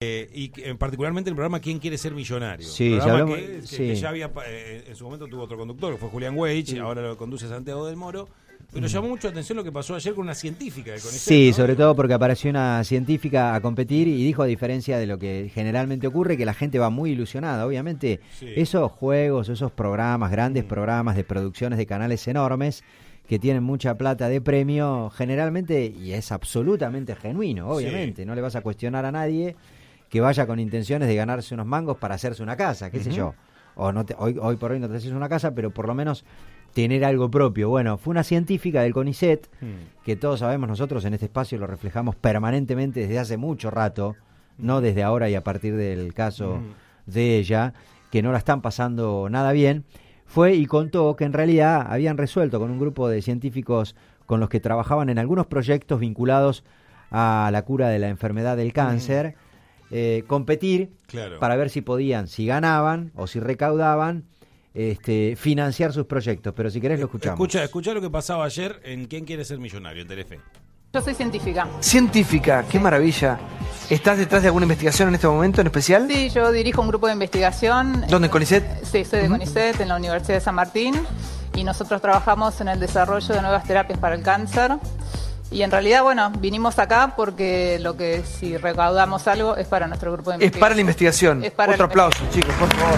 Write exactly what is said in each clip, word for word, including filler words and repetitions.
Eh, y eh, particularmente el programa ¿Quién quiere ser millonario? Sí, programa hablamos, que, que, sí. que ya había, eh, en su momento tuvo otro conductor, que fue Julián Weich, sí. Ahora lo conduce Santiago del Moro. Pero llamó mucho la atención lo que pasó ayer con una científica de CONICET, Sí, ¿no? sobre todo porque apareció una científica a competir y dijo, a diferencia de lo que generalmente ocurre, que la gente va muy ilusionada. Obviamente, sí. esos juegos, esos programas, grandes mm. programas de producciones de canales enormes, que tienen mucha plata de premio, generalmente, y es absolutamente genuino, obviamente, sí. no le vas a cuestionar a nadie que vaya con intenciones de ganarse unos mangos para hacerse una casa, qué uh-huh. sé yo. O no te, hoy, hoy por hoy no te haces una casa, pero por lo menos tener algo propio. Bueno, fue una científica del CONICET, mm. que todos sabemos nosotros en este espacio lo reflejamos permanentemente desde hace mucho rato, mm. no desde ahora y a partir del caso mm. de ella, que no la están pasando nada bien. Fue y contó que en realidad habían resuelto con un grupo de científicos con los que trabajaban en algunos proyectos vinculados a la cura de la enfermedad del cáncer, mm. eh, competir claro. para ver si podían, si ganaban o si recaudaban, este, financiar sus proyectos. Pero si querés lo escuchamos. Escucha, escucha lo que pasaba ayer en ¿Quién quiere ser millonario? En Telefe. Yo soy científica. Científica, qué maravilla. ¿Estás detrás de alguna investigación en este momento en especial? Sí, yo dirijo un grupo de investigación. ¿Dónde, en CONICET? Sí, soy de uh-huh. CONICET, en la Universidad de San Martín. Y nosotros trabajamos en el desarrollo de nuevas terapias para el cáncer. Y en realidad, bueno, vinimos acá porque lo que si recaudamos algo es para nuestro grupo de investigación. Es para la investigación. Es para Otro aplauso, chicos, por favor.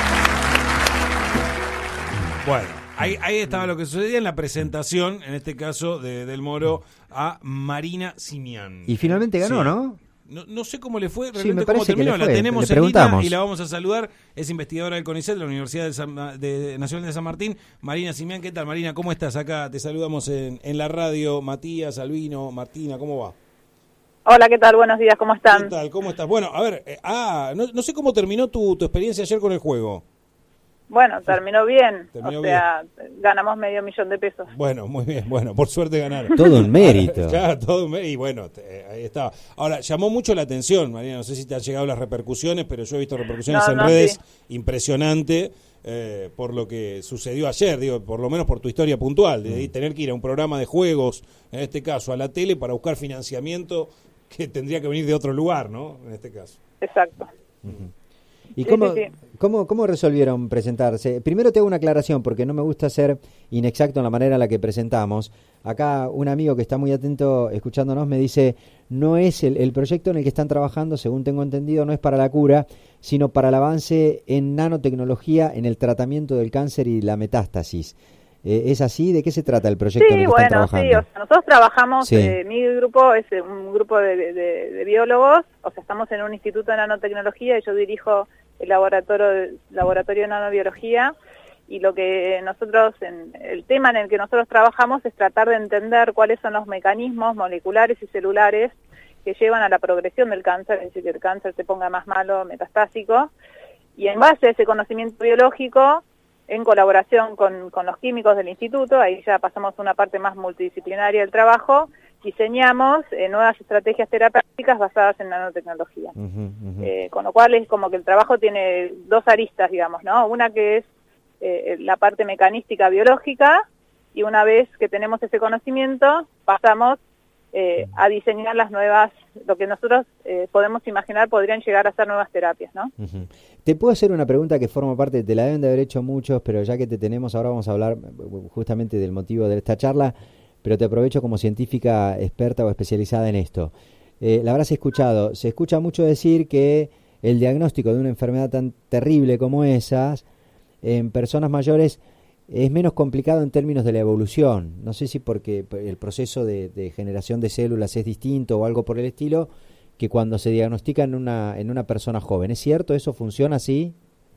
Bueno, ahí, ahí estaba lo que sucedía en la presentación, en este caso de Del Moro, a Marina Simián. Y finalmente ganó, sí. ¿no? No, no sé cómo le fue, realmente sí, me parece cómo terminó. Que le fue. La tenemos le en línea y la vamos a saludar. Es investigadora del CONICET, de la Universidad de San, de, Nacional de San Martín. Marina Simián, ¿qué tal, Marina? ¿Cómo estás? Acá te saludamos en, en la radio. Matías, Albino, Martina, ¿cómo va? Hola, ¿qué tal? Buenos días, ¿cómo están? ¿Qué tal? ¿Cómo estás? Bueno, a ver, eh, ah, no, no sé cómo terminó tu, tu experiencia ayer con el juego. Bueno, terminó bien, terminó o sea, bien. Ganamos medio millón de pesos. Bueno, muy bien, bueno, por suerte ganaron. Todo un mérito. Claro, todo un mérito, y bueno, te, ahí estaba. Ahora, llamó mucho la atención, Marina, no sé si te han llegado las repercusiones, pero yo he visto repercusiones no, en no, redes sí. impresionante eh, por lo que sucedió ayer, digo, por lo menos por tu historia puntual, de mm. tener que ir a un programa de juegos, en este caso a la tele, para buscar financiamiento que tendría que venir de otro lugar, ¿no? En este caso. Exacto. Uh-huh. ¿Y cómo, sí, sí, sí. ¿cómo, cómo resolvieron presentarse? Primero te hago una aclaración, porque no me gusta ser inexacto en la manera en la que presentamos. Acá un amigo que está muy atento escuchándonos me dice, no es el, el proyecto en el que están trabajando, según tengo entendido, no es para la cura, sino para el avance en nanotecnología en el tratamiento del cáncer y la metástasis. Eh, ¿Es así? ¿De qué se trata el proyecto sí, en el que bueno, están trabajando? Sí, o sea, nosotros trabajamos, sí. eh, mi grupo es un grupo de, de, de biólogos, o sea, estamos en un instituto de nanotecnología y yo dirijo el laboratorio, laboratorio de nanobiología, y lo que nosotros, en, el tema en el que nosotros trabajamos es tratar de entender cuáles son los mecanismos moleculares y celulares que llevan a la progresión del cáncer, es decir, que el cáncer se ponga más malo, metastásico, y en base a ese conocimiento biológico, en colaboración con, con los químicos del instituto, ahí ya pasamos a una parte más multidisciplinaria del trabajo, diseñamos eh, nuevas estrategias terapéuticas basadas en nanotecnología. Uh-huh, uh-huh. Eh, con lo cual es como que el trabajo tiene dos aristas, digamos, ¿no? Una que es eh, la parte mecanística biológica, y una vez que tenemos ese conocimiento, pasamos eh, a diseñar las nuevas, lo que nosotros eh, podemos imaginar podrían llegar a ser nuevas terapias, ¿no? Uh-huh. Te puedo hacer una pregunta que forma parte, te la deben de haber hecho muchos, pero ya que te tenemos, ahora vamos a hablar justamente del motivo de esta charla, pero te aprovecho como científica experta o especializada en esto. Eh, la habrás escuchado, se escucha mucho decir que el diagnóstico de una enfermedad tan terrible como esas, en personas mayores, es menos complicado en términos de la evolución. No sé si porque el proceso de, de generación de células es distinto o algo por el estilo, que cuando se diagnostica en una en una persona joven. ¿Es cierto? ¿Eso funciona así?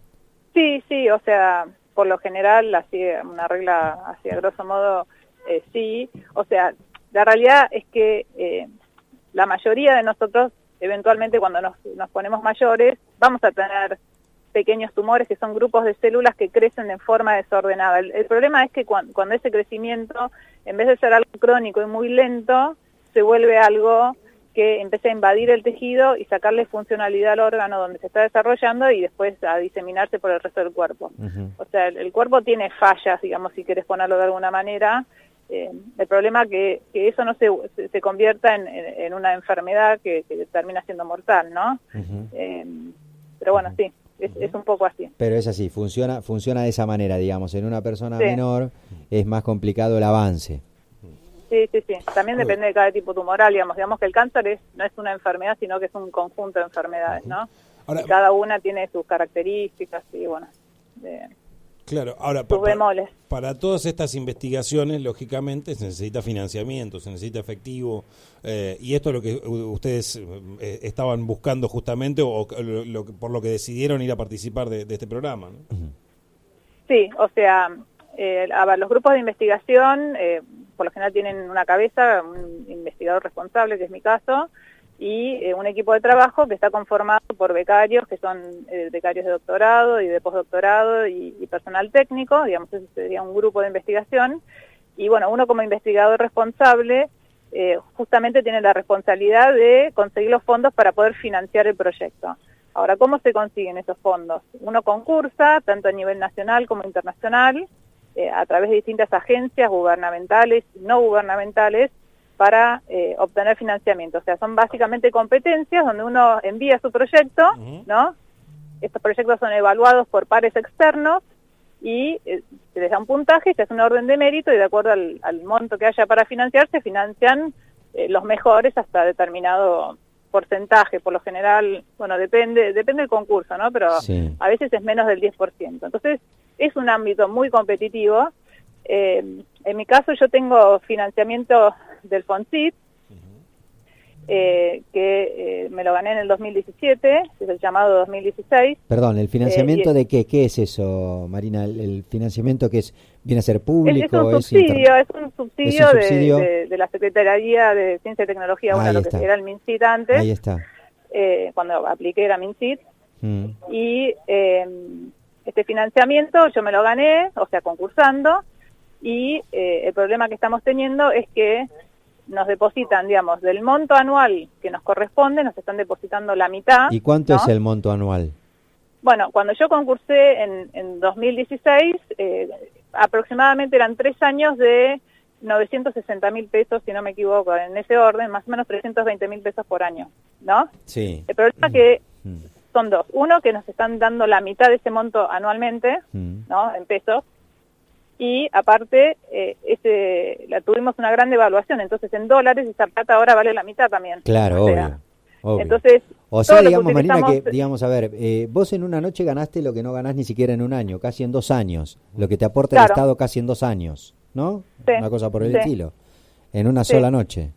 Sí, sí, o sea, por lo general, así una regla así a grosso modo, eh, sí. O sea, la realidad es que eh, la mayoría de nosotros, eventualmente cuando nos, nos ponemos mayores, vamos a tener pequeños tumores que son grupos de células que crecen de forma desordenada. El, el problema es que cuando, cuando ese crecimiento, en vez de ser algo crónico y muy lento, se vuelve algo que empieza a invadir el tejido y sacarle funcionalidad al órgano donde se está desarrollando y después a diseminarse por el resto del cuerpo. Uh-huh. O sea, el, el cuerpo tiene fallas, digamos, si querés ponerlo de alguna manera, eh, el problema que, que eso no se, se, se convierta en, en, en una enfermedad que, que termina siendo mortal, ¿no? Uh-huh. Eh, pero bueno, sí, es, uh-huh. es un poco así. Pero es así, funciona, funciona de esa manera, digamos, en una persona sí. menor es más complicado el avance. Sí, sí, sí. También depende de cada tipo tumoral, digamos. Digamos que el cáncer es, no es una enfermedad, sino que es un conjunto de enfermedades, ¿no? Ahora, y cada una tiene sus características y, bueno, de, claro. Ahora, sus para, bemoles. Para todas estas investigaciones, lógicamente, se necesita financiamiento, se necesita efectivo, eh, y esto es lo que ustedes eh, estaban buscando justamente, o lo, lo, por lo que decidieron ir a participar de, de este programa, ¿no? Sí, o sea, eh, a ver, los grupos de investigación... Eh, por lo general tienen una cabeza, un investigador responsable, que es mi caso, y eh, un equipo de trabajo que está conformado por becarios, que son eh, becarios de doctorado y de postdoctorado y, y personal técnico, digamos, ese sería un grupo de investigación, y bueno, uno como investigador responsable eh, justamente tiene la responsabilidad de conseguir los fondos para poder financiar el proyecto. Ahora, ¿cómo se consiguen esos fondos? Uno concursa, tanto a nivel nacional como internacional, Eh, a través de distintas agencias gubernamentales y no gubernamentales para eh, obtener financiamiento. O sea, son básicamente competencias donde uno envía su proyecto, uh-huh. ¿no? Estos proyectos son evaluados por pares externos y eh, se les da un puntaje, se hace un orden de mérito y de acuerdo al, al monto que haya para financiar, se financian eh, los mejores hasta determinado porcentaje. Por lo general, bueno, depende depende del concurso, ¿no? Pero sí. a veces es menos del diez por ciento. Entonces, es un ámbito muy competitivo. Eh, en mi caso yo tengo financiamiento del FONSIT, uh-huh. eh, que eh, me lo gané en el dos mil diecisiete, es el llamado dos mil dieciséis. Perdón, ¿el financiamiento eh, de qué? ¿Qué es eso, Marina? ¿El, el financiamiento que es viene a ser público? Es, es un es subsidio, inter... es un subsidio, ¿Es un subsidio? De, de, de la Secretaría de Ciencia y Tecnología, bueno, lo que era el MinSit antes. Ahí está. Eh, cuando apliqué era MinSit. Mm. Y... Eh, Este financiamiento yo me lo gané, o sea, concursando, y eh, el problema que estamos teniendo es que nos depositan, digamos, del monto anual que nos corresponde, nos están depositando la mitad. ¿Y cuánto ¿no? es el monto anual? Bueno, cuando yo concursé en, en dos mil dieciséis, eh, aproximadamente eran tres años de novecientos sesenta mil pesos, si no me equivoco, en ese orden, más o menos trescientos veinte mil pesos por año, ¿no? Sí. El problema es que... Mm. Son dos. Uno, que nos están dando la mitad de ese monto anualmente, mm. ¿no? En pesos. Y aparte, eh, ese, la tuvimos una gran devaluación. Entonces, en dólares, esa plata ahora vale la mitad también. Claro, o sea, obvio, obvio. Entonces, o sea, digamos, Marina, que, digamos, a ver, eh, vos en una noche ganaste lo que no ganás ni siquiera en un año, casi en dos años. Lo que te aporta claro. el Estado casi en dos años, ¿no? Sí. Una cosa por el sí. estilo. En una sí. sola noche.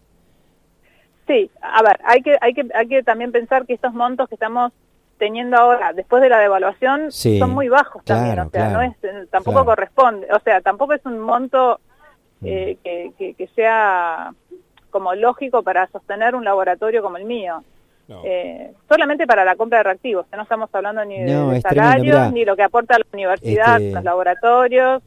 Sí, a ver, hay que, hay que, hay que también pensar que estos montos que estamos teniendo ahora, después de la devaluación, sí, son muy bajos claro, también, o sea, claro, no es, tampoco claro. corresponde, o sea, tampoco es un monto eh, mm. que, que, que sea como lógico para sostener un laboratorio como el mío. No. Eh, solamente para la compra de reactivos, que no estamos hablando ni no, de salarios, ni lo que aporta la universidad, este... los laboratorios.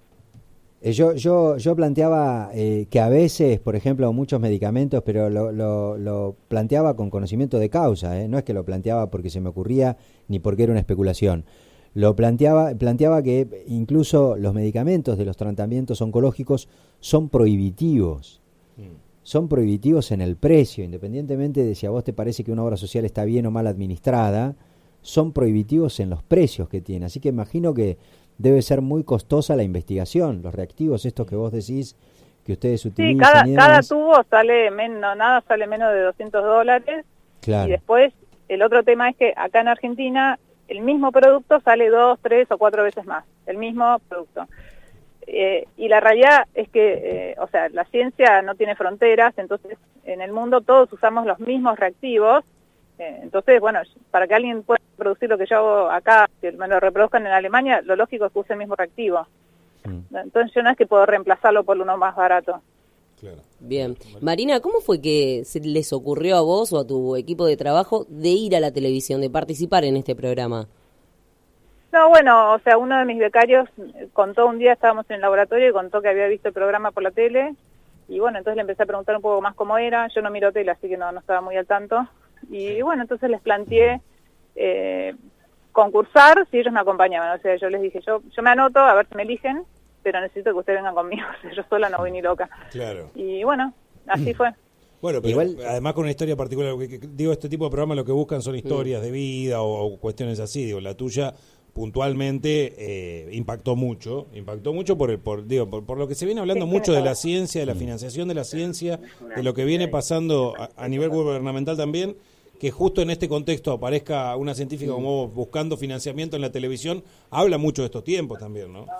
Yo yo yo planteaba eh, que a veces, por ejemplo, muchos medicamentos, pero lo, lo, lo planteaba con conocimiento de causa, ¿eh? No es que lo planteaba porque se me ocurría ni porque era una especulación. Lo planteaba planteaba que incluso los medicamentos de los tratamientos oncológicos son prohibitivos. Mm. Son prohibitivos en el precio, independientemente de si a vos te parece que una obra social está bien o mal administrada, son prohibitivos en los precios que tiene. Así que imagino que debe ser muy costosa la investigación, los reactivos estos que vos decís que ustedes utilizan. Sí, cada, cada tubo sale menos, nada sale menos de doscientos dólares. Claro. Y después el otro tema es que acá en Argentina el mismo producto sale dos, tres o cuatro veces más, el mismo producto. Eh, y la realidad es que, eh, o sea, la ciencia no tiene fronteras, entonces en el mundo todos usamos los mismos reactivos. Entonces, bueno, para que alguien pueda producir lo que yo hago acá, que me lo reproduzcan en Alemania, lo lógico es que use el mismo reactivo. Mm. Entonces yo no es que puedo reemplazarlo por uno más barato. Claro. Bien. Marina, ¿cómo fue que se les ocurrió a vos o a tu equipo de trabajo de ir a la televisión, de participar en este programa? No, bueno, o sea, uno de mis becarios contó un día, estábamos en el laboratorio y contó que había visto el programa por la tele. Y bueno, entonces le empecé a preguntar un poco más cómo era. Yo no miro tele, así que no, no estaba muy al tanto. Y bueno, entonces les planteé eh, concursar si ellos me acompañaban. O sea, yo les dije, yo yo me anoto a ver si me eligen. pero necesito que usted venga conmigo, yo sola no voy ni loca. Claro. Y bueno, así fue. Bueno, pero Igual, además con una historia particular, que, que, digo, este tipo de programas lo que buscan son historias mm. de vida o, o cuestiones así, digo, la tuya puntualmente eh, impactó mucho, impactó mucho por el, por, digo, por, por lo que se viene hablando sí, mucho de la ciencia, de la financiación de la ciencia, de lo que viene pasando a, a nivel gubernamental también, que justo en este contexto aparezca una científica como vos buscando financiamiento en la televisión, habla mucho de estos tiempos también, ¿no?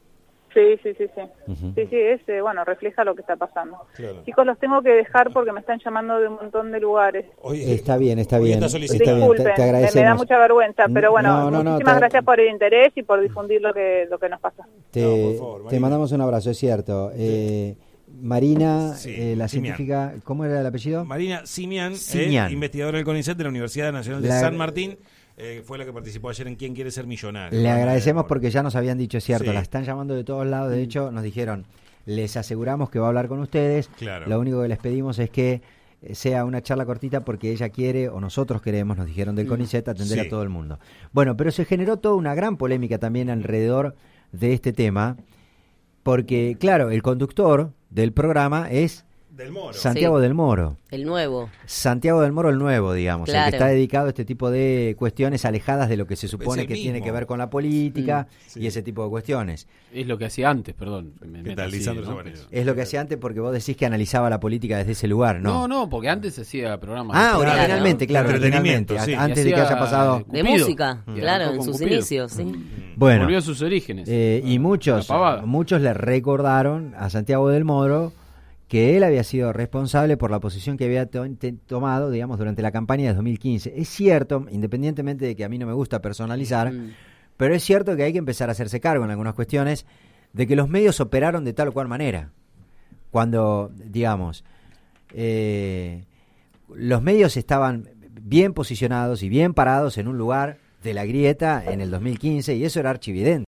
Sí, sí, sí, sí. Uh-huh. Sí, sí, es, eh, bueno, refleja lo que está pasando. Claro. Chicos, los tengo que dejar porque me están llamando de un montón de lugares. Oye, está bien, está bien. Está Disculpen, bien, te, te agradecemos. Me da mucha vergüenza, pero bueno, no, no, muchísimas no, gracias por el interés y por difundir lo que lo que nos pasa. Te, no, por favor, te mandamos un abrazo, es cierto. Eh, Marina, sí, eh, la Simian. científica, ¿cómo era el apellido? Marina Simian, Simian. Eh, investigadora del CONICET de la Universidad Nacional de la... San Martín. Eh, fue la que participó ayer en ¿Quién quiere ser millonario? Le agradecemos porque ya nos habían dicho, es cierto, sí. la están llamando de todos lados, de hecho nos dijeron, les aseguramos que va a hablar con ustedes, claro. Lo único que les pedimos es que sea una charla cortita porque ella quiere, o nosotros queremos, nos dijeron del CONICET, atender sí. a todo el mundo. Bueno, pero se generó toda una gran polémica también alrededor de este tema, porque claro, el conductor del programa es Del Moro. Santiago sí. del Moro. El nuevo. Santiago del Moro, el nuevo, digamos. Claro. El que está dedicado a este tipo de cuestiones alejadas de lo que se supone que mismo. tiene que ver con la política mm, sí. y ese tipo de cuestiones. Es lo que hacía antes, perdón. Me ¿Qué tal, Lisandro ¿no? Sabanero? Es lo que hacía antes porque vos decís que analizaba la política desde ese lugar, ¿no? No, no, porque antes se hacía programas. Ah, de originalmente, ¿no? claro, Entretenimiento, originalmente, sí. antes de que haya pasado... De Cupido. música, Mm. claro, Arrancó en con sus Cupido. inicios, sí. Mm. Bueno, volvió a sus orígenes. eh, y muchos, muchos le recordaron a Santiago del Moro que él había sido responsable por la posición que había to- te- tomado, digamos, durante la campaña de dos mil quince. Es cierto, independientemente de que a mí no me gusta personalizar, mm. pero es cierto que hay que empezar a hacerse cargo en algunas cuestiones de que los medios operaron de tal o cual manera. Cuando, digamos, eh, los medios estaban bien posicionados y bien parados en un lugar de la grieta en el dos mil quince, y eso era archividente.